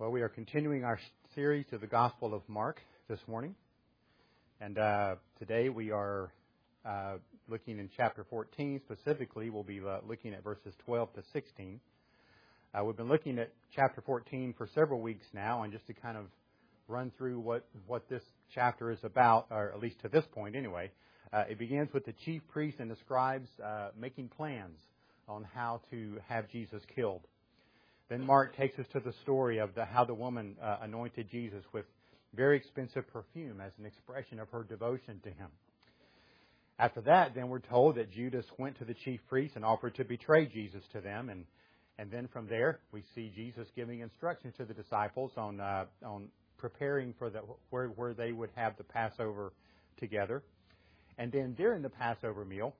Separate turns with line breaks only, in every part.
Well, we are continuing our series to the Gospel of Mark this morning. And today we are looking in chapter 14. Specifically, we'll be looking at verses 12 to 16. We've been looking at chapter 14 for several weeks now, and just to kind of run through what this chapter is about, or at least to this point anyway, it begins with the chief priests and the scribes making plans on how to have Jesus killed. Then Mark takes us to the story of how the woman anointed Jesus with very expensive perfume as an expression of her devotion to him. After that, then we're told that Judas went to the chief priests and offered to betray Jesus to them. And then from there, we see Jesus giving instructions to the disciples on preparing for where they would have the Passover together. And then during the Passover meal,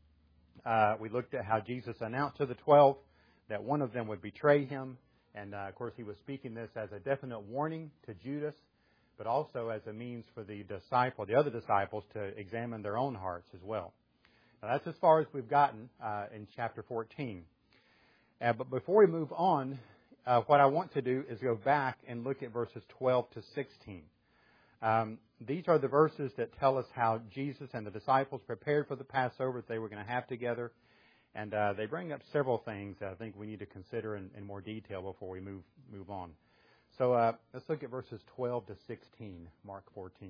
we looked at how Jesus announced to the 12 that one of them would betray him. And, of course, he was speaking this as a definite warning to Judas, but also as a means for the other disciples, to examine their own hearts as well. Now, that's as far as we've gotten in chapter 14. But before we move on, what I want to do is go back and look at verses 12 to 16. These are the verses that tell us how Jesus and the disciples prepared for the Passover that they were going to have together. And they bring up several things that I think we need to consider in more detail before we move on. So let's look at verses 12 to 16, Mark 14.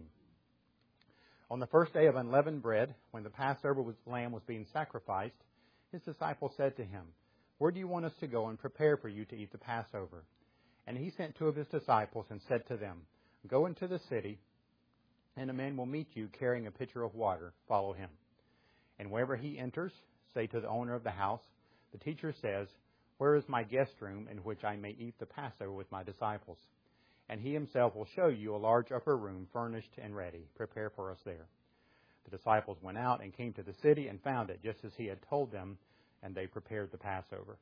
On the first day of unleavened bread, when the Passover lamb was being sacrificed, his disciples said to him, "Where do you want us to go and prepare for you to eat the Passover?" And he sent two of his disciples and said to them, "Go into the city, and a man will meet you carrying a pitcher of water. Follow him. And wherever he enters, say to the owner of the house, 'The teacher says, where is my guest room in which I may eat the Passover with my disciples?' And he himself will show you a large upper room furnished and ready. Prepare for us there." The disciples went out and came to the city and found it just as he had told them, and they prepared the Passover.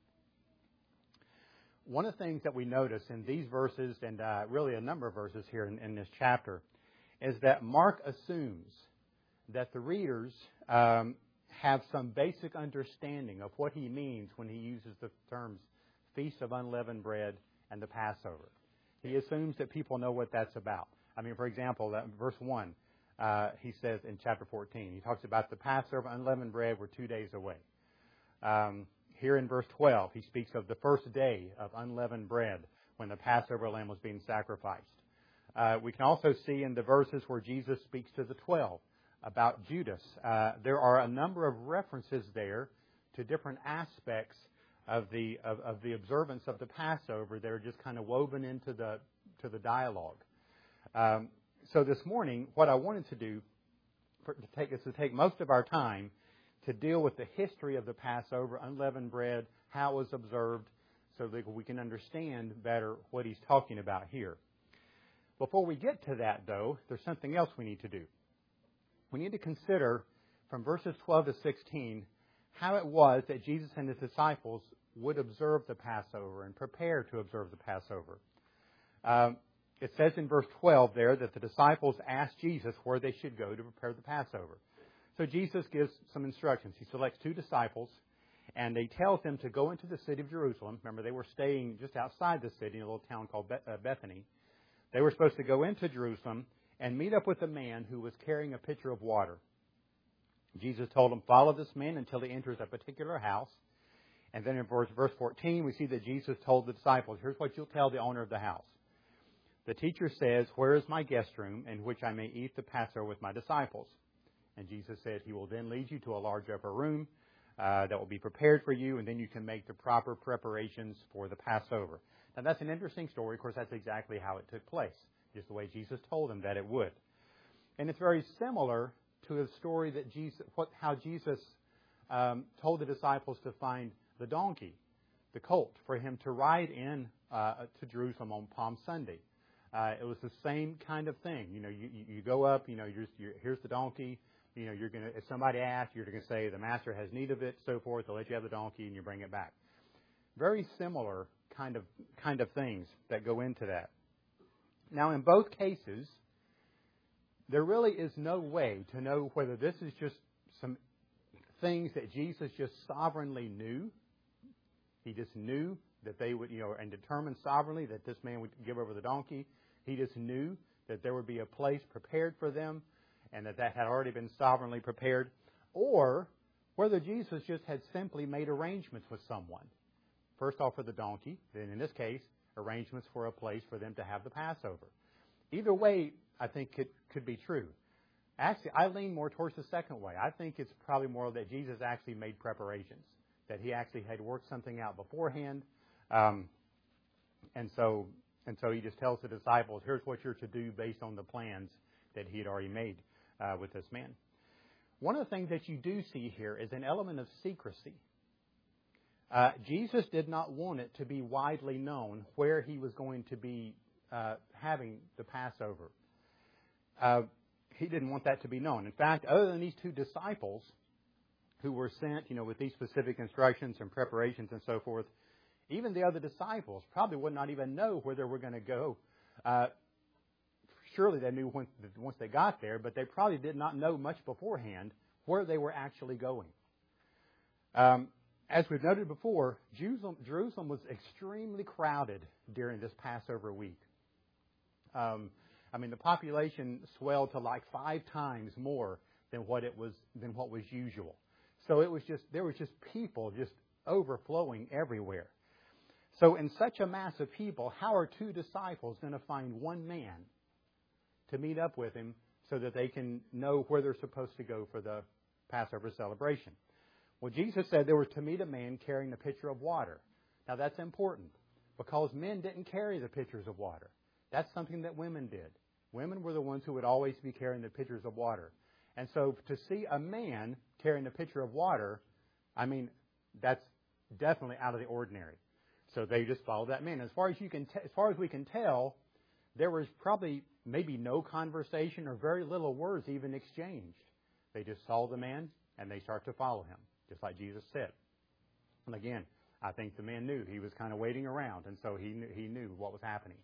One of the things that we notice in these verses, and really a number of verses here in this chapter, is that Mark assumes that the readers have some basic understanding of what he means when he uses the terms Feast of Unleavened Bread and the Passover. He assumes that people know what that's about. I mean, for example, verse 1, he says in chapter 14, he talks about the Passover, unleavened bread, we're 2 days away. Here in verse 12, he speaks of the first day of unleavened bread when the Passover lamb was being sacrificed. We can also see in the verses where Jesus speaks to the 12 about Judas. There are a number of references there to different aspects of the observance of the Passover that are just kind of woven into the dialogue. So this morning, what I wanted to do is to take most of our time to deal with the history of the Passover, unleavened bread, how it was observed, so that we can understand better what he's talking about here. Before we get to that, though, there's something else we need to do. We need to consider from verses 12 to 16 how it was that Jesus and his disciples would observe the Passover and prepare to observe the Passover. It says in verse 12 there that the disciples asked Jesus where they should go to prepare the Passover. So Jesus gives some instructions. He selects two disciples, and he tells them to go into the city of Jerusalem. Remember, they were staying just outside the city in a little town called Bethany. They were supposed to go into Jerusalem and meet up with a man who was carrying a pitcher of water. Jesus told them, "Follow this man until he enters a particular house." And then in verse 14, we see that Jesus told the disciples, "Here's what you'll tell the owner of the house. The teacher says, 'Where is my guest room in which I may eat the Passover with my disciples?' And Jesus said, 'He will then lead you to a large upper room that will be prepared for you, and then you can make the proper preparations for the Passover.'" Now, that's an interesting story. Of course, that's exactly how it took place, just the way Jesus told them that it would. And it's very similar to the story that how Jesus told the disciples to find the donkey, the colt, for him to ride in to Jerusalem on Palm Sunday. It was the same kind of thing. You know, you go up, here's the donkey. You know, if somebody asks, you're going to say the master has need of it, so forth. They'll let you have the donkey and you bring it back. Very similar kind of things that go into that. Now, in both cases, there really is no way to know whether this is just some things that Jesus just sovereignly knew. He just knew that they would, and determined sovereignly that this man would give over the donkey. He just knew that there would be a place prepared for them and that had already been sovereignly prepared. Or whether Jesus just had simply made arrangements with someone. First off for the donkey, then in this case, arrangements for a place for them to have the Passover. Either way, I think it could be true. Actually, I lean more towards the second way. I think it's probably more that Jesus actually made preparations, that he actually had worked something out beforehand. And so he just tells the disciples, here's what you're to do based on the plans that he had already made with this man. One of the things that you do see here is an element of secrecy. Jesus did not want it to be widely known where he was going to be having the Passover. He didn't want that to be known. In fact, other than these two disciples who were sent, with these specific instructions and preparations and so forth, even the other disciples probably would not even know where they were going to go. Surely they knew once they got there, but they probably did not know much beforehand where they were actually going. As we've noted before, Jerusalem was extremely crowded during this Passover week. The population swelled to like 5 times more than what was usual. So there was just people just overflowing everywhere. So in such a mass of people, how are 2 disciples going to find one man to meet up with him so that they can know where they're supposed to go for the Passover celebration? Well, Jesus said they were to meet a man carrying a pitcher of water. Now that's important because men didn't carry the pitchers of water. That's something that women did. Women were the ones who would always be carrying the pitchers of water. And so to see a man carrying a pitcher of water, that's definitely out of the ordinary. So they just followed that man. As far as we can tell, there was probably maybe no conversation or very little words even exchanged. They just saw the man and they start to follow him, just like Jesus said. And again, I think the man knew he was kind of waiting around, and so he knew what was happening.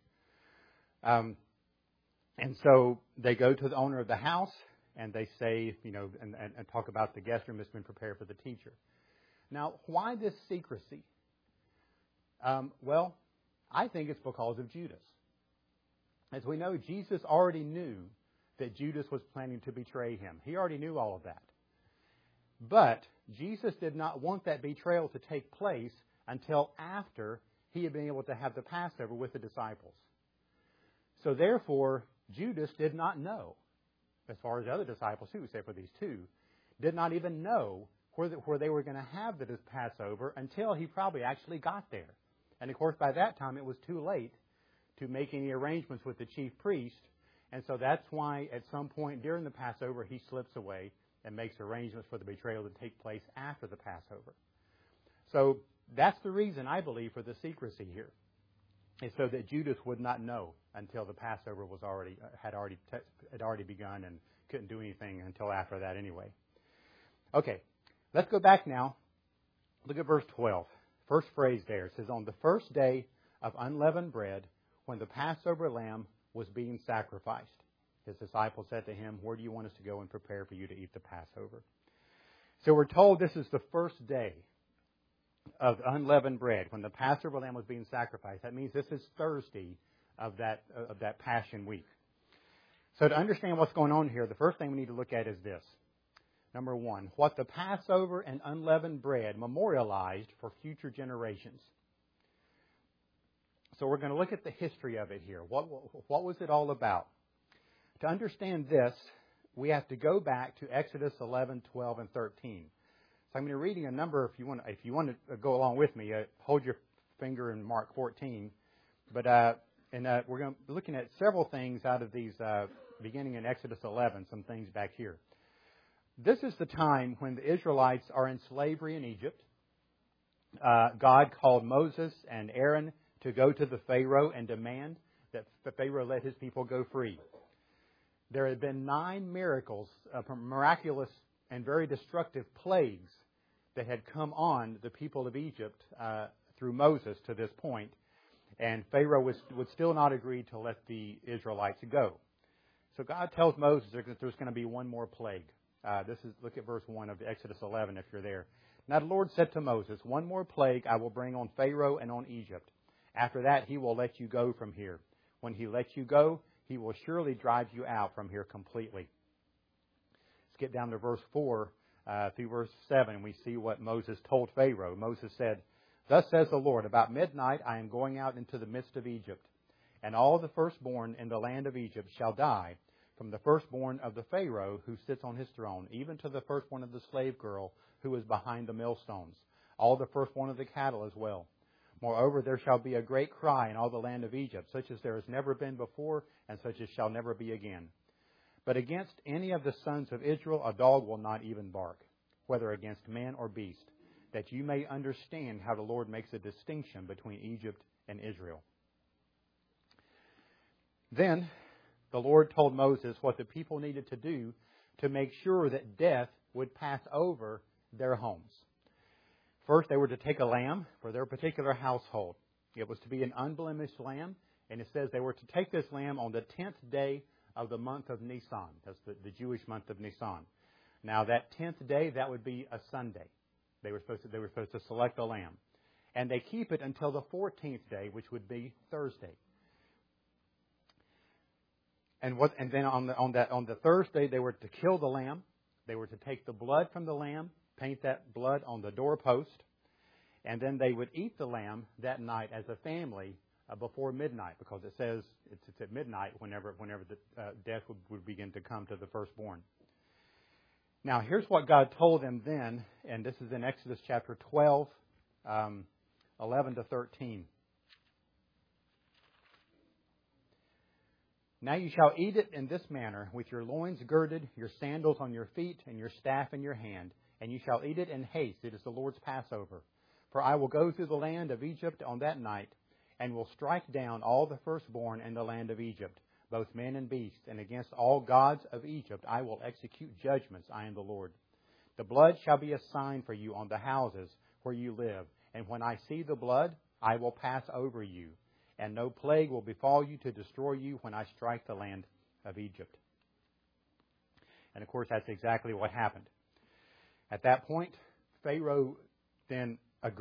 And so they go to the owner of the house and they say, and talk about the guest room that's been prepared for the teacher. Now, why this secrecy? Well, I think it's because of Judas. As we know, Jesus already knew that Judas was planning to betray him. He already knew all of that. But Jesus did not want that betrayal to take place until after he had been able to have the Passover with the disciples. So therefore, Judas did not know, as far as the other disciples too, except for these 2, did not even know where they were going to have the Passover until he probably actually got there. And of course, by that time, it was too late to make any arrangements with the chief priest. And so that's why at some point during the Passover, he slips away and makes arrangements for the betrayal to take place after the Passover. So that's the reason, I believe, for the secrecy here, is so that Judas would not know until the Passover had already begun and couldn't do anything until after that anyway. Okay, let's go back now. Look at verse 12. First phrase there. It says, on the first day of unleavened bread, when the Passover lamb was being sacrificed, his disciples said to him, where do you want us to go and prepare for you to eat the Passover? So we're told this is the first day of unleavened bread, when the Passover lamb was being sacrificed. That means this is Thursday of that Passion week. So to understand what's going on here, the first thing we need to look at is this. Number 1, what the Passover and unleavened bread memorialized for future generations. So we're going to look at the history of it here. What was it all about? To understand this, we have to go back to Exodus 11, 12, and 13. So I'm going to be reading a number. If you want to go along with me, hold your finger in Mark 14. But we're going to be looking at several things out of these, beginning in Exodus 11. Some things back here. This is the time when the Israelites are in slavery in Egypt. God called Moses and Aaron to go to the Pharaoh and demand that the Pharaoh let his people go free. There had been 9 miracles, miraculous and very destructive plagues that had come on the people of Egypt through Moses to this point. And Pharaoh would still not agree to let the Israelites go. So God tells Moses there's going to be one more plague Look at verse 1 of Exodus 11 if you're there. Now the Lord said to Moses, one more plague I will bring on Pharaoh and on Egypt. After that, he will let you go from here. When he lets you go, he will surely drive you out from here completely. Let's get down to verse 4 through verse 7. We see what Moses told Pharaoh. Moses said, Thus says the Lord, about midnight I am going out into the midst of Egypt, and all the firstborn in the land of Egypt shall die, from the firstborn of the Pharaoh who sits on his throne, even to the firstborn of the slave girl who is behind the millstones, all the firstborn of the cattle as well. Moreover, there shall be a great cry in all the land of Egypt, such as there has never been before, and such as shall never be again. But against any of the sons of Israel a dog will not even bark, whether against man or beast, that you may understand how the Lord makes a distinction between Egypt and Israel. Then the Lord told Moses what the people needed to do to make sure that death would pass over their homes. First, they were to take a lamb for their particular household. It was to be an unblemished lamb, and it says they were to take this lamb on the 10th day of the month of Nisan. That's the Jewish month of Nisan. Now, that 10th day, that would be a Sunday. They were supposed to select a lamb. And they keep it until the 14th day, which would be Thursday. And then on the Thursday, they were to kill the lamb. They were to take the blood from the lamb, paint that blood on the doorpost, and then they would eat the lamb that night as a family before midnight, because it says it's at midnight whenever the death would begin to come to the firstborn. Now, here's what God told them then, and this is in Exodus chapter 12, 11 to 13. Now you shall eat it in this manner, with your loins girded, your sandals on your feet, and your staff in your hand. And you shall eat it in haste. It is the Lord's Passover. For I will go through the land of Egypt on that night, and will strike down all the firstborn in the land of Egypt, both man and beast. And against all gods of Egypt I will execute judgments. I am the Lord. The blood shall be a sign for you on the houses where you live. And when I see the blood, I will pass over you. And no plague will befall you to destroy you when I strike the land of Egypt. And of course, that's exactly what happened. At that point, Pharaoh then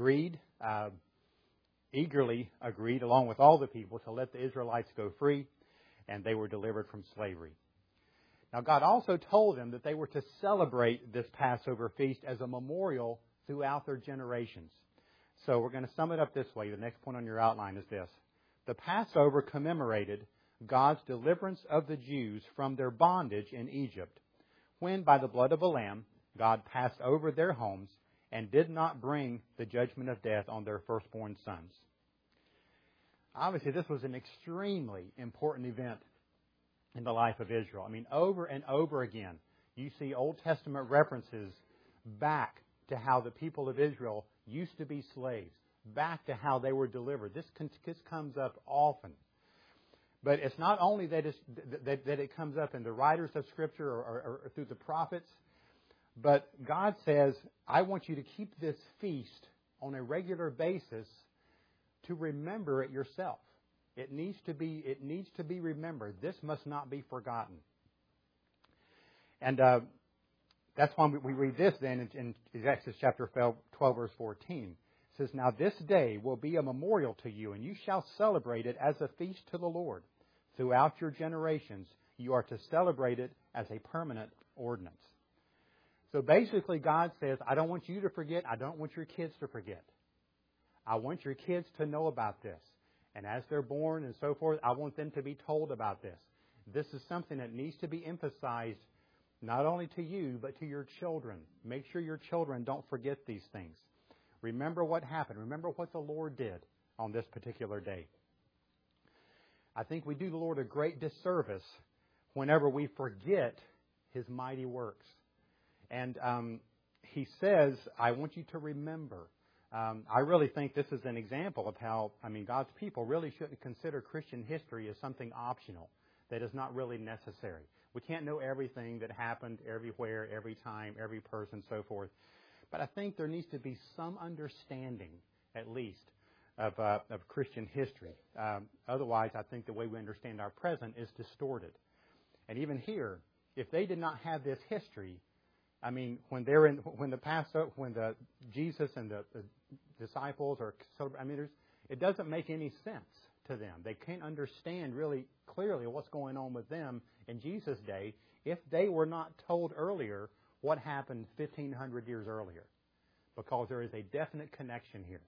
eagerly agreed, along with all the people, to let the Israelites go free, and they were delivered from slavery. Now, God also told them that they were to celebrate this Passover feast as a memorial throughout their generations. So we're going to sum it up this way. The next point on your outline is this. The Passover commemorated God's deliverance of the Jews from their bondage in Egypt, when by the blood of a lamb, God passed over their homes and did not bring the judgment of death on their firstborn sons. Obviously, this was an extremely important event in the life of Israel. I mean, over and over again, you see Old Testament references back to how the people of Israel used to be slaves, back to how they were delivered. This comes up often. But it's not only that it comes up in the writers of Scripture or through the prophets, but God says, I want you to keep this feast on a regular basis to remember it yourself. It needs to be remembered. This must not be forgotten. And that's why we read this then in Exodus chapter 12, verse 14. It says, Now this day will be a memorial to you, and you shall celebrate it as a feast to the Lord. Throughout your generations, you are to celebrate it as a permanent ordinance. So basically, God says, I don't want you to forget. I don't want your kids to forget. I want your kids to know about this. And as they're born and so forth, I want them to be told about this. This is something that needs to be emphasized not only to you, but to your children. Make sure your children don't forget these things. Remember what happened. Remember what the Lord did on this particular day. I think we do the Lord a great disservice whenever we forget His mighty works. And He says, I want you to remember. I really think this is an example of how, God's people really shouldn't consider Christian history as something optional that is not really necessary. We can't know everything that happened everywhere, every time, every person, so forth. But I think there needs to be some understanding, at least, of Christian history. Otherwise, I think the way we understand our present is distorted. And even here, if they did not have this history, I mean, when the Jesus and the disciples are celebrating, it doesn't make any sense to them. They can't understand really clearly what's going on with them in Jesus' day if they were not told earlier what happened 1,500 years earlier, because there is a definite connection here.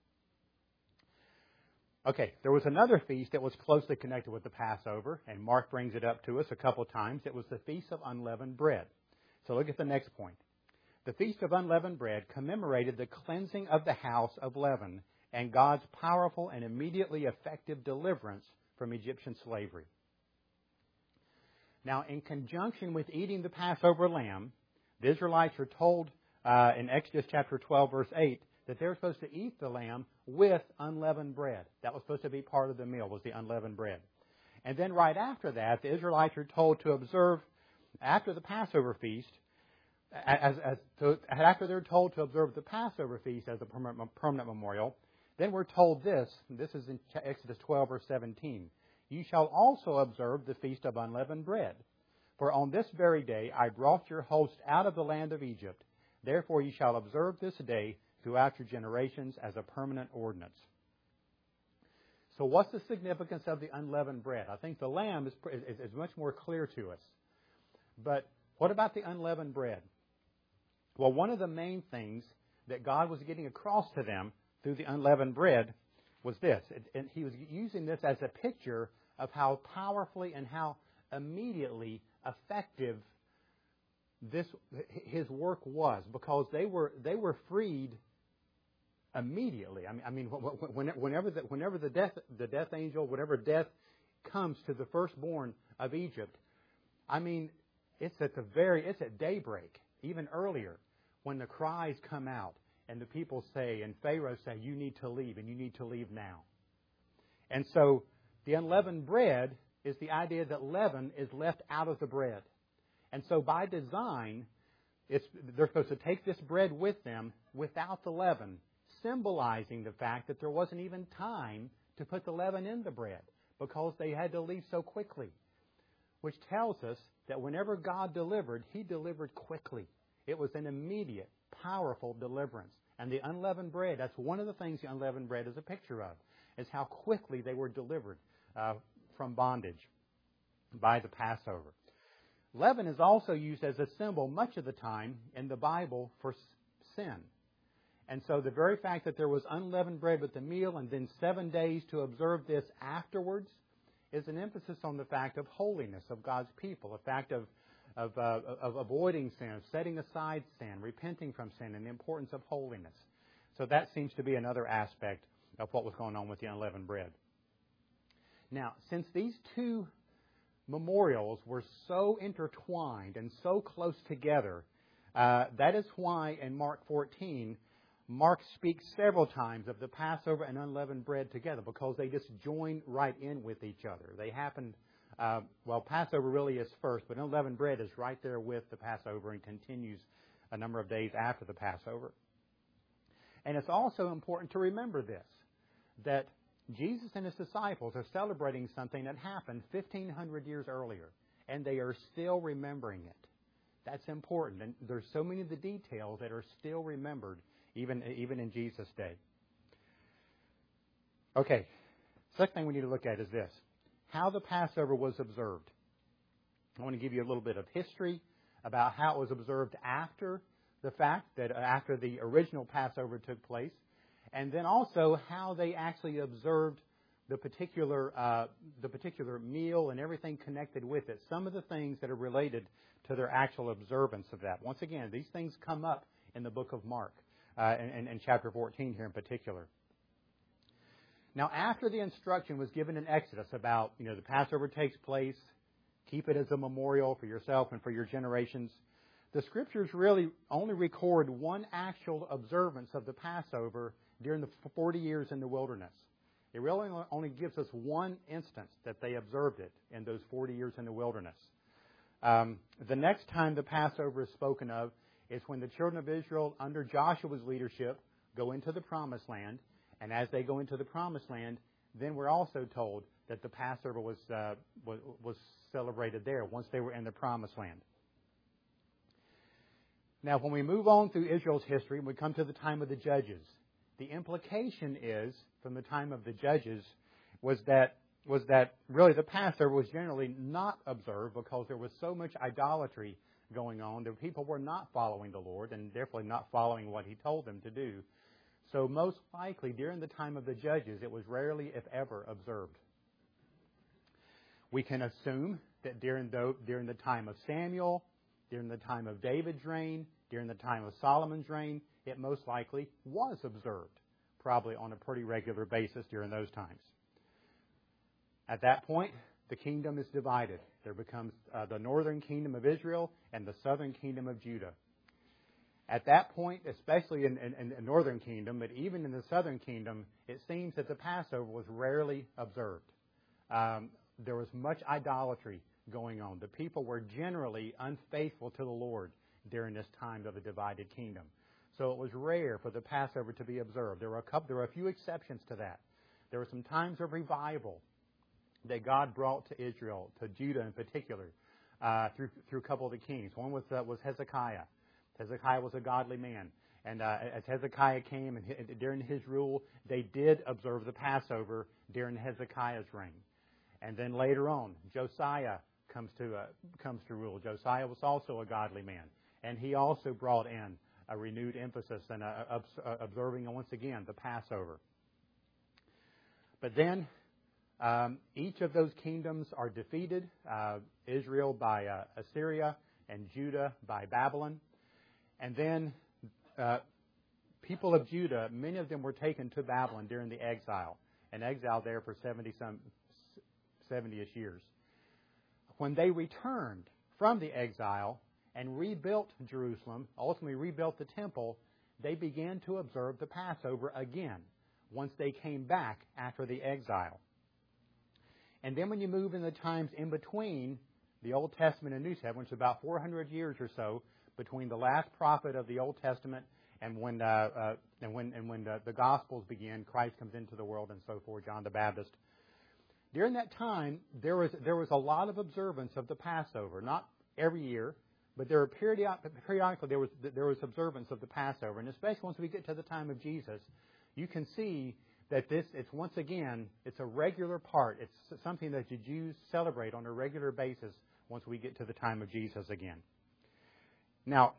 Okay, there was another feast that was closely connected with the Passover, and Mark brings it up to us a couple times. It was the Feast of Unleavened Bread. So look at the next point. The Feast of Unleavened Bread commemorated the cleansing of the house of leaven and God's powerful and immediately effective deliverance from Egyptian slavery. Now, in conjunction with eating the Passover lamb, the Israelites are told in Exodus chapter 12, verse 8, that they're supposed to eat the lamb with unleavened bread. That was supposed to be part of the meal, was the unleavened bread. And then right after that, the Israelites are told to observe, after the Passover feast, after they're told to observe the Passover feast as a permanent memorial, then we're told this is in Exodus 12, verse 17, "You shall also observe the Feast of Unleavened Bread. For on this very day I brought your host out of the land of Egypt. Therefore you shall observe this day throughout your generations as a permanent ordinance." So what's the significance of the unleavened bread? I think the lamb is much more clear to us. But what about the unleavened bread? Well, one of the main things that God was getting across to them through the unleavened bread was this. And He was using this as a picture of how powerfully and how immediately effective His work was, because they were freed immediately. I mean, whenever the death angel, whenever death comes to the firstborn of Egypt, I mean, it's at daybreak, even earlier, when the cries come out and the people say, and Pharaoh say, "You need to leave, and you need to leave now." And so the unleavened bread is the idea that leaven is left out of the bread. And so by design, they're supposed to take this bread with them without the leaven, symbolizing the fact that there wasn't even time to put the leaven in the bread because they had to leave so quickly. Which tells us that whenever God delivered, He delivered quickly. It was an immediate, powerful deliverance. And the unleavened bread, that's one of the things the unleavened bread is a picture of, is how quickly they were delivered from bondage by the Passover. Leaven is also used as a symbol much of the time in the Bible for sin. And so the very fact that there was unleavened bread with the meal and then 7 days to observe this afterwards is an emphasis on the fact of holiness of God's people, a fact of avoiding sin, of setting aside sin, repenting from sin, and the importance of holiness. So that seems to be another aspect of what was going on with the unleavened bread. Now, since these two memorials were so intertwined and so close together, that is why in Mark 14, Mark speaks several times of the Passover and unleavened bread together, because they just join right in with each other. They happen, Passover really is first, but unleavened bread is right there with the Passover and continues a number of days after the Passover. And it's also important to remember this, that Jesus and His disciples are celebrating something that happened 1,500 years earlier, and they are still remembering it. That's important, and there's so many of the details that are still remembered even in Jesus' day. Okay, second thing we need to look at is this: how the Passover was observed. I want to give you a little bit of history about how it was observed after the fact, that after the original Passover took place, and then also how they actually observed the particular meal and everything connected with it. Some of the things that are related to their actual observance of that. Once again, these things come up in the book of Mark, in chapter 14 here in particular. Now, after the instruction was given in Exodus about, the Passover takes place, keep it as a memorial for yourself and for your generations, the Scriptures really only record one actual observance of the Passover during the 40 years in the wilderness. It really only gives us one instance that they observed it in those 40 years in the wilderness. The next time the Passover is spoken of is when the children of Israel, under Joshua's leadership, go into the Promised Land. And as they go into the Promised Land, then we're also told that the Passover was celebrated there once they were in the Promised Land. Now, when we move on through Israel's history, and we come to the time of the Judges, the implication is, from the time of the Judges, was that really the Passover was generally not observed because there was so much idolatry going on. The people were not following the Lord and definitely not following what He told them to do. So most likely, during the time of the Judges, it was rarely, if ever, observed. We can assume that during the time of Samuel, during the time of David's reign, during the time of Solomon's reign, it most likely was observed, probably on a pretty regular basis during those times. At that point, the kingdom is divided. There becomes the northern kingdom of Israel and the southern kingdom of Judah. At that point, especially in the northern kingdom, but even in the southern kingdom, it seems that the Passover was rarely observed. There was much idolatry going on. The people were generally unfaithful to the Lord during this time of the divided kingdom. So it was rare for the Passover to be observed. There were a few exceptions to that. There were some times of revival that God brought to Israel, to Judah in particular, through a couple of the kings. One was Hezekiah. Hezekiah was a godly man. And as Hezekiah came, and during his rule, they did observe the Passover during Hezekiah's reign. And then later on, Josiah comes to rule. Josiah was also a godly man. And he also brought in a renewed emphasis and observing once again the Passover. But then each of those kingdoms are defeated. Israel by Assyria and Judah by Babylon. And then people of Judah, many of them were taken to Babylon during the exile, and exiled there for 70-ish years. When they returned from the exile and rebuilt Jerusalem, ultimately rebuilt the temple, they began to observe the Passover again once they came back after the exile. And then when you move in the times in between the Old Testament and New Testament, which is about 400 years or so between the last prophet of the Old Testament and when the Gospels begin, Christ comes into the world and so forth, John the Baptist. During that time, there was a lot of observance of the Passover. Not every year, but there were periodically there was observance of the Passover. And especially once we get to the time of Jesus, you can see that it's a regular part. It's something that the Jews celebrate on a regular basis once we get to the time of Jesus again. Now,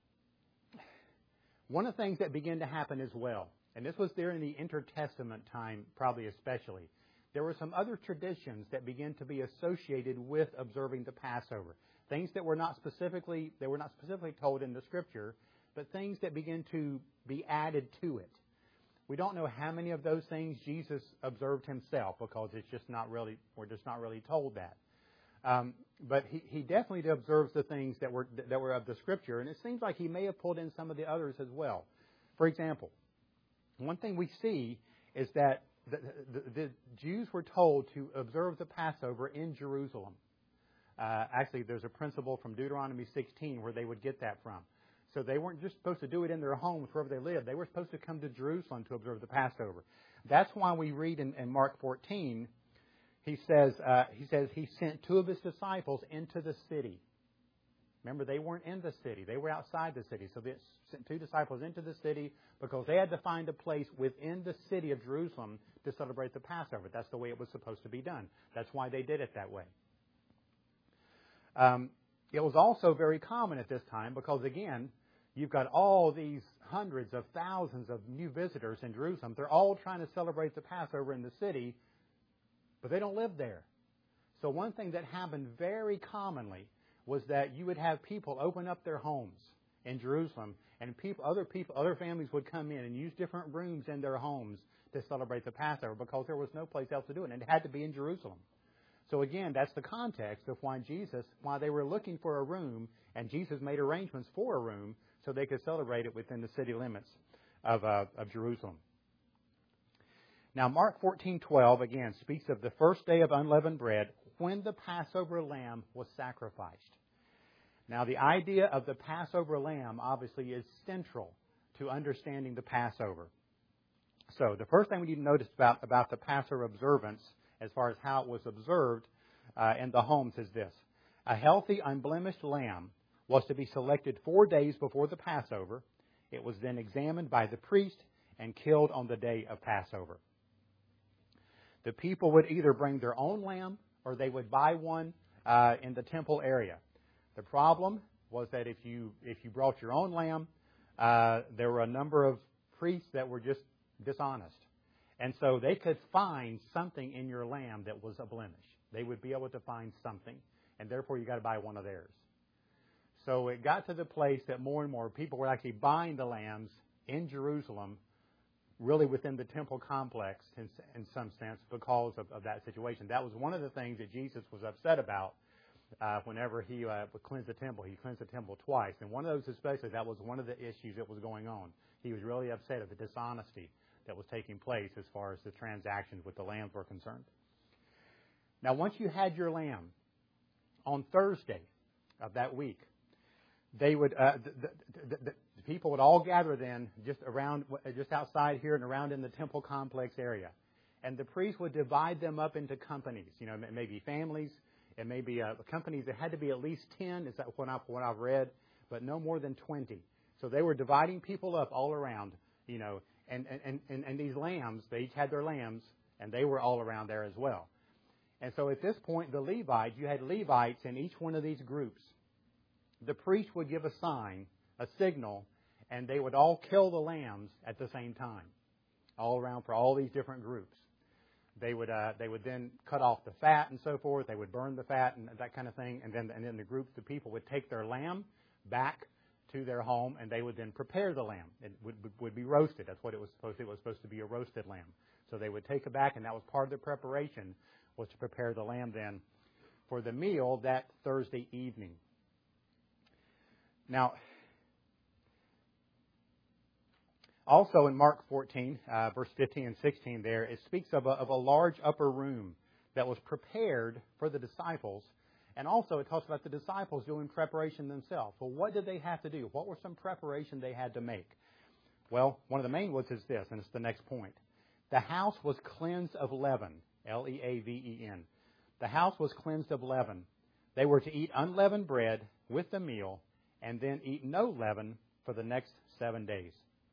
one of the things that began to happen as well, and this was during the intertestament time probably especially, there were some other traditions that began to be associated with observing the Passover. Things that were not specifically told in the Scripture, but things that began to be added to it. We don't know how many of those things Jesus observed himself because we're just not really told that. But he definitely observes the things that were of the Scripture, and it seems like he may have pulled in some of the others as well. For example, one thing we see is that the Jews were told to observe the Passover in Jerusalem. Actually, there's a principle from Deuteronomy 16 where they would get that from. So they weren't just supposed to do it in their homes wherever they lived. They were supposed to come to Jerusalem to observe the Passover. That's why we read in Mark 14, he says he sent two of his disciples into the city. Remember, they weren't in the city. They were outside the city. So they sent two disciples into the city because they had to find a place within the city of Jerusalem to celebrate the Passover. That's the way it was supposed to be done. That's why they did it that way. It was also very common at this time because, again, you've got all these hundreds of thousands of new visitors in Jerusalem. They're all trying to celebrate the Passover in the city, but they don't live there. So one thing that happened very commonly was that you would have people open up their homes in Jerusalem, and other families would come in and use different rooms in their homes to celebrate the Passover because there was no place else to do it, and it had to be in Jerusalem. So again, that's the context of why they were looking for a room, and Jesus made arrangements for a room so they could celebrate it within the city limits of Jerusalem. Now, Mark 14:12 again speaks of the first day of unleavened bread when the Passover lamb was sacrificed. Now, the idea of the Passover lamb obviously is central to understanding the Passover. So the first thing we need to notice about the Passover observance, as far as how it was observed in the homes, is this. A healthy, unblemished lamb was to be selected 4 days before the Passover. It was then examined by the priest and killed on the day of Passover. The people would either bring their own lamb or they would buy one in the temple area. The problem was that if you brought your own lamb, there were a number of priests that were just dishonest. And so they could find something in your lamb that was a blemish. They would be able to find something, and therefore you got to buy one of theirs. So it got to the place that more and more people were actually buying the lambs in Jerusalem, really within the temple complex in some sense because of that situation. That was one of the things that Jesus was upset about whenever he would cleanse the temple. He cleansed the temple twice. And one of those especially, that was one of the issues that was going on. He was really upset at the dishonesty that was taking place as far as the transactions with the lambs were concerned. Now, once you had your lamb, on Thursday of that week, they would the people would all gather then just outside here and around in the temple complex area, and the priest would divide them up into companies. You know, maybe families, and maybe companies that had to be at least 10. Is that what I've read? But no more than 20. So they were dividing people up all around. You know, and these lambs, they each had their lambs, and they were all around there as well. And so at this point, the Levites, you had Levites in each one of these groups. The priest would give a sign, a signal, and they would all kill the lambs at the same time, all around for all these different groups. They would then cut off the fat and so forth. They would burn the fat and that kind of thing. And then the people would take their lamb back to their home, and they would then prepare the lamb. It would be roasted. That's what it was supposed to. It was supposed to be a roasted lamb. So they would take it back, and that was part of the preparation, was to prepare the lamb then for the meal that Thursday evening. Now, also in Mark 14, verse 15 and 16 there, it speaks of a large upper room that was prepared for the disciples. And also it talks about the disciples doing preparation themselves. Well, what did they have to do? What were some preparation they had to make? Well, one of the main ones is this, and it's the next point. The house was cleansed of leaven, Leaven. The house was cleansed of leaven. They were to eat unleavened bread with the meal, and then eat no leaven for the next 7 days.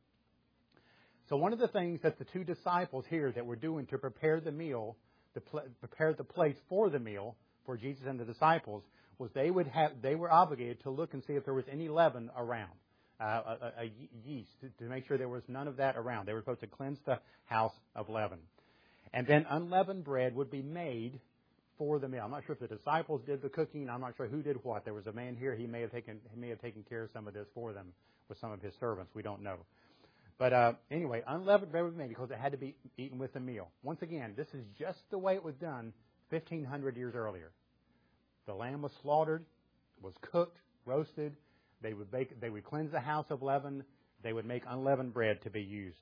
So one of the things that the two disciples here that were doing to prepare the meal, prepare the place for the meal for Jesus and the disciples, was they were obligated to look and see if there was any leaven around, a yeast, to make sure there was none of that around. They were supposed to cleanse the house of leaven. And then unleavened bread would be made for the meal. I'm not sure if the disciples did the cooking. I'm not sure who did what. There was a man here. He may have taken care of some of this for them with some of his servants. We don't know. But anyway, unleavened bread was made because it had to be eaten with the meal. Once again, this is just the way it was done 1,500 years earlier. The lamb was slaughtered, was cooked, roasted. They would cleanse the house of leaven. They would make unleavened bread to be used.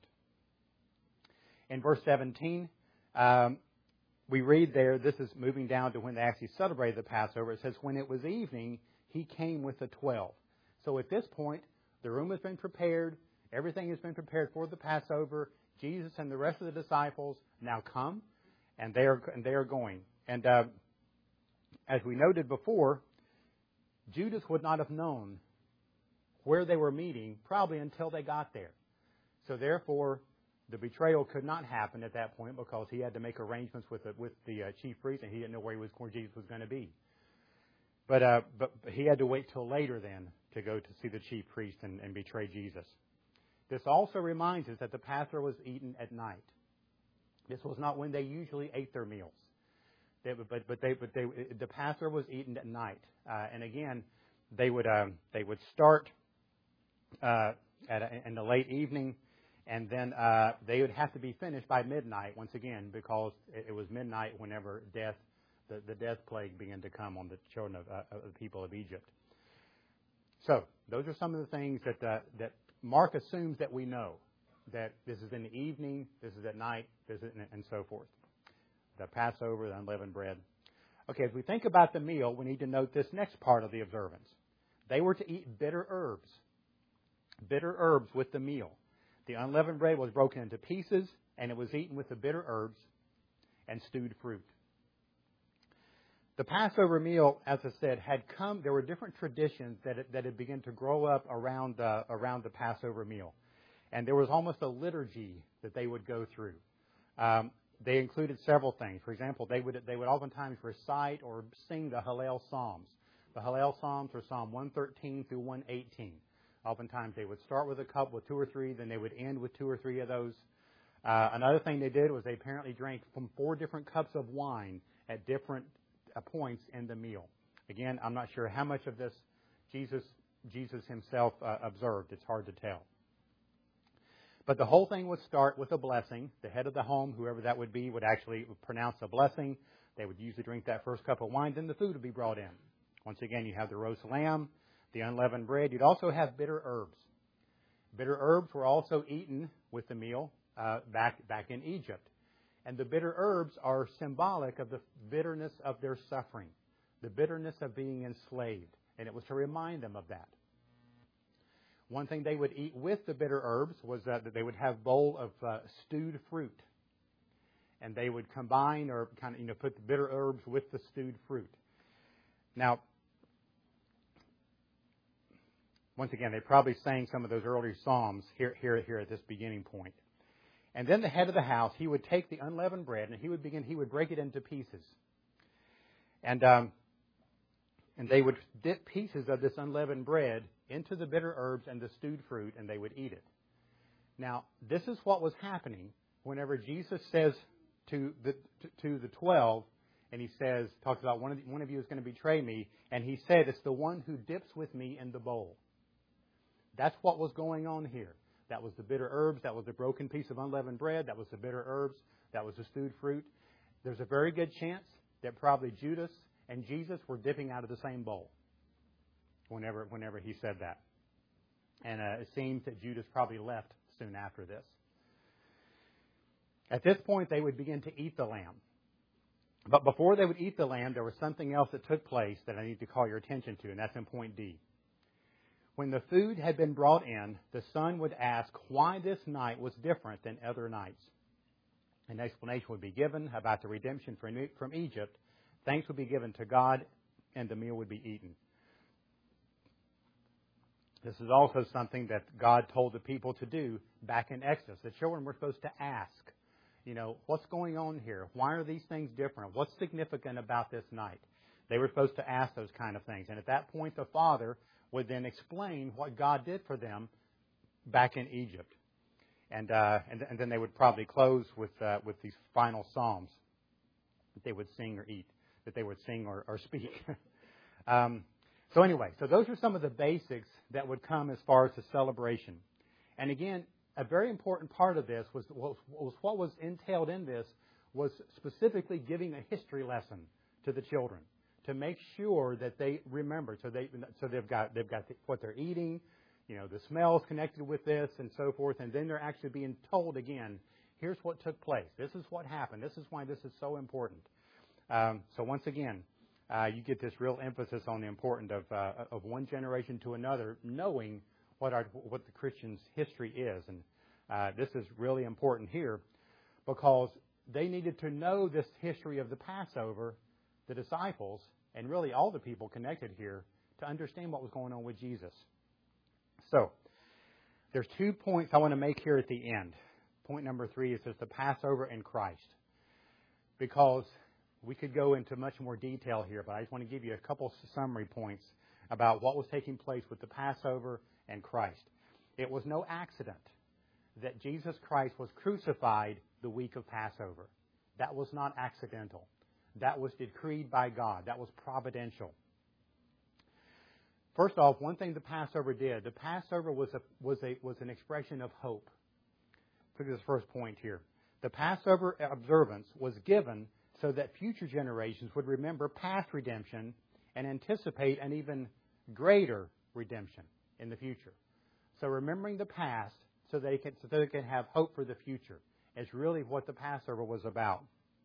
In verse 17, we read there, this is moving down to when they actually celebrated the Passover. It says, when it was evening, he came with the 12. So at this point, the room has been prepared. Everything has been prepared for the Passover. Jesus and the rest of the disciples now come, and they are going. And as we noted before, Judas would not have known where they were meeting probably until they got there. So therefore, the betrayal could not happen at that point because he had to make arrangements with the chief priest, and he didn't know where Jesus was going to be. But he had to wait till later then to go to see the chief priest and betray Jesus. This also reminds us that the Passover was eaten at night. This was not when they usually ate their meals. The Passover was eaten at night, and again, they would start in the late evening, and then they would have to be finished by midnight once again because it was midnight whenever the death plague began to come on the children of the people of Egypt. So those are some of the things that Mark assumes that we know, that this is in the evening, this is at night, and so forth. The Passover, the unleavened bread. Okay, as we think about the meal, we need to note this next part of the observance. They were to eat bitter herbs with the meal. The unleavened bread was broken into pieces, and it was eaten with the bitter herbs and stewed fruit. The Passover meal, as I said, had come. There were different traditions that had begun to grow up around the Passover meal, and there was almost a liturgy that they would go through. They included several things. For example, they would oftentimes recite or sing the Hallel Psalms. The Hallel Psalms are Psalm 113 through 118. Oftentimes they would start with a cup with 2 or 3, then they would end with 2 or 3 of those. Another thing they did was they apparently drank from 4 different cups of wine at different points in the meal. Again, I'm not sure how much of this Jesus himself observed. It's hard to tell. But the whole thing would start with a blessing. The head of the home, whoever that would be, would actually pronounce a blessing. They would usually drink that first cup of wine. Then the food would be brought in. Once again, you have the roast lamb, the unleavened bread. You'd also have bitter herbs. Bitter herbs were also eaten with the meal back in Egypt. And the bitter herbs are symbolic of the bitterness of their suffering, the bitterness of being enslaved. And it was to remind them of that. One thing they would eat with the bitter herbs was that they would have a bowl of stewed fruit. And they would combine or kind of put the bitter herbs with the stewed fruit. Now, once again, they probably sang some of those earlier psalms here at this beginning point. And then the head of the house, he would take the unleavened bread and he would break it into pieces. And they would dip pieces of this unleavened bread into the bitter herbs and the stewed fruit, and they would eat it. Now, this is what was happening whenever Jesus says to the 12, and he talks about one of you is going to betray me, and he said, it's the one who dips with me in the bowl. That's what was going on here. That was the bitter herbs. That was the broken piece of unleavened bread. That was the bitter herbs. That was the stewed fruit. There's a very good chance that probably Judas and Jesus were dipping out of the same bowl whenever he said that. And it seems that Judas probably left soon after this. At this point, they would begin to eat the lamb. But before they would eat the lamb, there was something else that took place that I need to call your attention to, and that's in point D. When the food had been brought in, the son would ask why this night was different than other nights. An explanation would be given about the redemption from Egypt. Thanks would be given to God, and the meal would be eaten. This is also something that God told the people to do back in Exodus. The children were supposed to ask, what's going on here? Why are these things different? What's significant about this night? They were supposed to ask those kind of things. And at that point, the father would then explain what God did for them back in Egypt. And then they would probably close with these final psalms that they would sing or eat, that they would sing or speak. So anyway, those are some of the basics that would come as far as the celebration. And again, a very important part of this was what was entailed in this was specifically giving a history lesson to the children to make sure that they remember. So they've got what they're eating, the smells connected with this and so forth, and then they're actually being told again, here's what took place. This is what happened. This is why this is so important. So once again, you get this real emphasis on the importance of one generation to another knowing what the Christian's history is. And this is really important here because they needed to know this history of the Passover, the disciples, and really all the people connected here to understand what was going on with Jesus. So, there's 2 points I want to make here at the end. Point number 3 is just the Passover and Christ. Because we could go into much more detail here, but I just want to give you a couple summary points about what was taking place with the Passover and Christ. It was no accident that Jesus Christ was crucified the week of Passover. That was not accidental. That was decreed by God. That was providential. First off, one thing the Passover did, the Passover was an expression of hope. Look at this first point here. The Passover observance was given so that future generations would remember past redemption and anticipate an even greater redemption in the future. So remembering the past so they can have hope for the future is really what the Passover was about.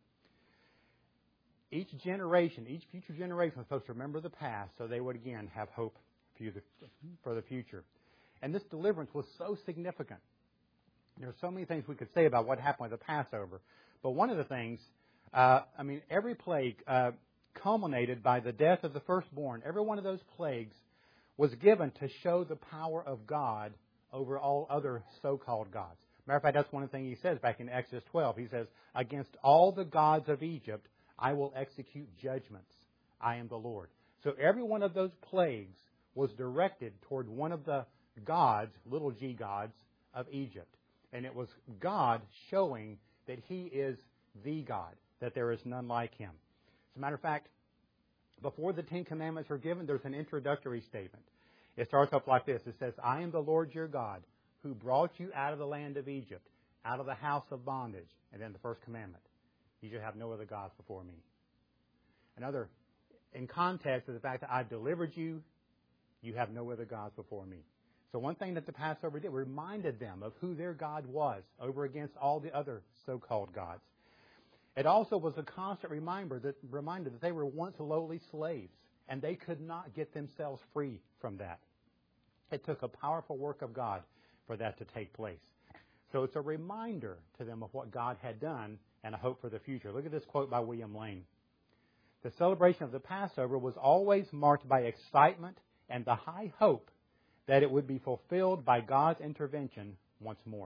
Each future generation was supposed to remember the past so they would again have hope for the future. And this deliverance was so significant. There are so many things we could say about what happened with the Passover. But one of the things, every plague, culminated by the death of the firstborn. Every one of those plagues was given to show the power of God over all other so-called gods. Matter of fact, that's one of the things he says back in Exodus 12. He says, against all the gods of Egypt, I will execute judgments. I am the Lord. So every one of those plagues was directed toward one of the gods, little g gods, of Egypt. And it was God showing that He is the God, that there is none like Him. As a matter of fact, before the Ten Commandments are given, there's an introductory statement. It starts off like this. It says, I am the Lord your God, who brought you out of the land of Egypt, out of the house of bondage. And then the first commandment, you shall have no other gods before me. Another, in context of the fact that I've delivered you, you have no other gods before me. So one thing that the Passover did, reminded them of who their God was over against all the other so-called gods. It also was a constant reminder that they were once lowly slaves, and they could not get themselves free from that. It took a powerful work of God for that to take place. So it's a reminder to them of what God had done and a hope for the future. Look at this quote by William Lane. The celebration of the Passover was always marked by excitement and the high hope that it would be fulfilled by God's intervention once more.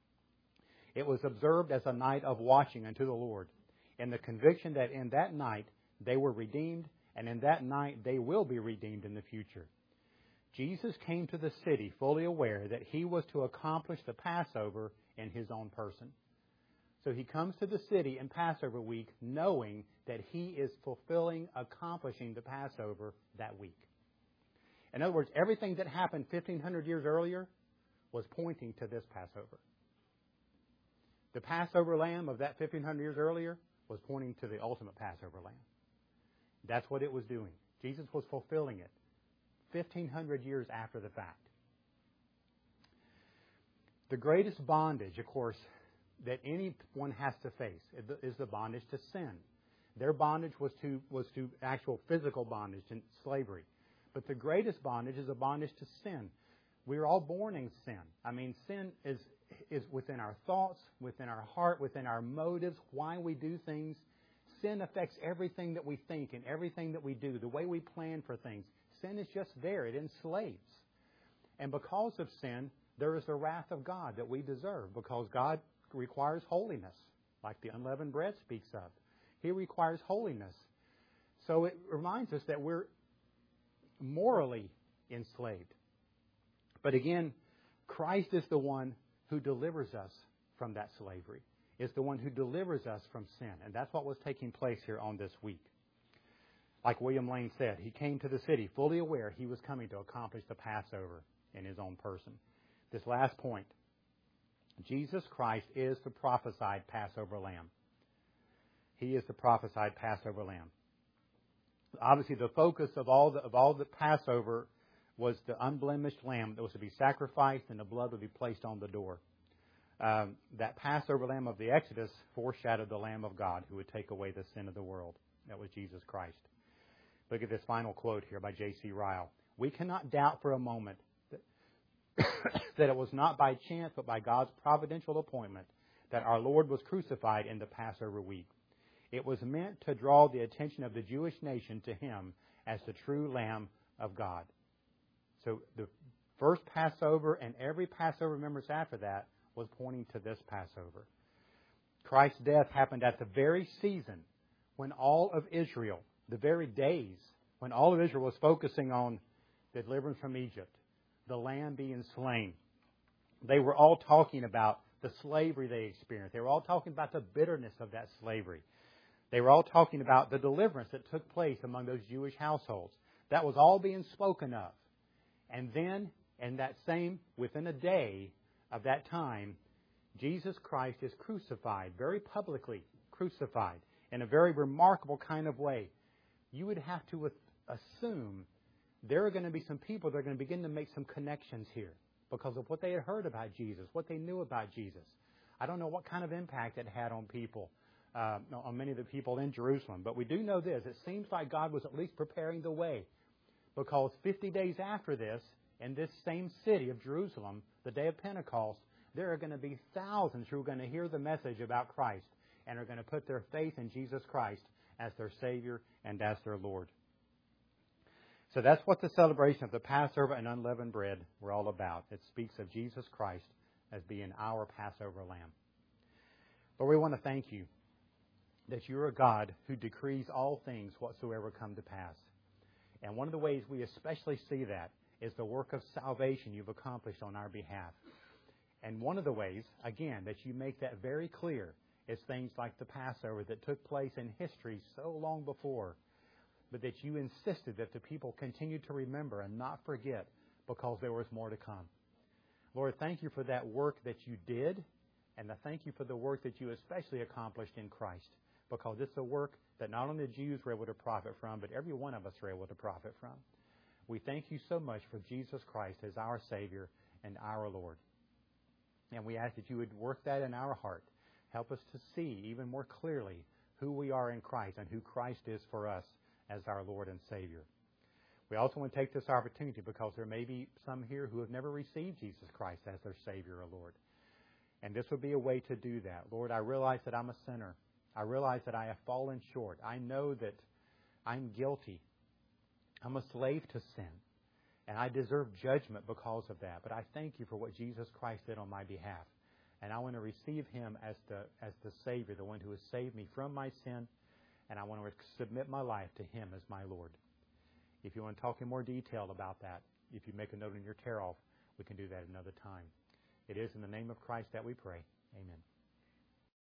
It was observed as a night of watching unto the Lord, in the conviction that in that night they were redeemed, and in that night they will be redeemed in the future. Jesus came to the city fully aware that He was to accomplish the Passover in His own person. So He comes to the city in Passover week knowing that He is accomplishing the Passover that week. In other words, everything that happened 1,500 years earlier was pointing to this Passover. The Passover lamb of that 1,500 years earlier was pointing to the ultimate Passover lamb. That's what it was doing. Jesus was fulfilling it 1,500 years after the fact. The greatest bondage, of course, that anyone has to face is the bondage to sin. Their bondage was to actual physical bondage and slavery. But the greatest bondage is a bondage to sin. We're all born in sin. I mean, sin is within our thoughts, within our heart, within our motives, why we do things. Sin affects everything that we think and everything that we do, the way we plan for things. Sin is just there. It enslaves. And because of sin, there is the wrath of God that we deserve, because God requires holiness, like the unleavened bread speaks of. He requires holiness. So it reminds us that we're morally enslaved. But again, Christ is the one who delivers us from that slavery. Is the one who delivers us from sin. And that's what was taking place here on this week. Like William Lane said, He came to the city fully aware He was coming to accomplish the Passover in His own person. This last point, Jesus Christ is the prophesied Passover lamb. He is the prophesied Passover lamb. Obviously, the focus of all the Passover was the unblemished lamb that was to be sacrificed, and the blood would be placed on the door. That Passover lamb of the Exodus foreshadowed the Lamb of God who would take away the sin of the world. That was Jesus Christ. Look at this final quote here by J.C. Ryle. We cannot doubt for a moment that it was not by chance but by God's providential appointment that our Lord was crucified in the Passover week. It was meant to draw the attention of the Jewish nation to Him as the true Lamb of God. So the first Passover and every Passover remembrance after that was pointing to this Passover. Christ's death happened at the very season when all of Israel, the very days when all of Israel was focusing on the deliverance from Egypt, the Lamb being slain. They were all talking about the slavery they experienced. They were all talking about the bitterness of that slavery. They were all talking about the deliverance that took place among those Jewish households. That was all being spoken of. And then, within a day of that time, Jesus Christ is crucified, very publicly crucified, in a very remarkable kind of way. You would have to assume there are going to be some people that are going to begin to make some connections here because of what they had heard about Jesus, what they knew about Jesus. I don't know what kind of impact it had on people, on many of the people in Jerusalem. But we do know this. It seems like God was at least preparing the way, because 50 days after this, in this same city of Jerusalem, the day of Pentecost, there are going to be thousands who are going to hear the message about Christ and are going to put their faith in Jesus Christ as their Savior and as their Lord. So that's what the celebration of the Passover and unleavened bread were all about. It speaks of Jesus Christ as being our Passover lamb. Lord, we want to thank you that you're a God who decrees all things whatsoever come to pass. And one of the ways we especially see that is the work of salvation you've accomplished on our behalf. And one of the ways, again, that you make that very clear is things like the Passover that took place in history so long before, but that you insisted that the people continue to remember and not forget because there was more to come. Lord, thank you for that work that you did, and I thank you for the work that you especially accomplished in Christ, because it's a work that not only the Jews were able to profit from, but every one of us are able to profit from. We thank you so much for Jesus Christ as our Savior and our Lord. And we ask that you would work that in our heart. Help us to see even more clearly who we are in Christ and who Christ is for us as our Lord and Savior. We also want to take this opportunity because there may be some here who have never received Jesus Christ as their Savior or Lord. And this would be a way to do that. Lord, I realize that I'm a sinner. I realize that I have fallen short. I know that I'm guilty. I'm a slave to sin. And I deserve judgment because of that. But I thank you for what Jesus Christ did on my behalf. And I want to receive him as the Savior, the one who has saved me from my sin. And I want to submit my life to him as my Lord. If you want to talk in more detail about that, if you make a note in your tear-off, we can do that another time. It is in the name of Christ that we pray. Amen.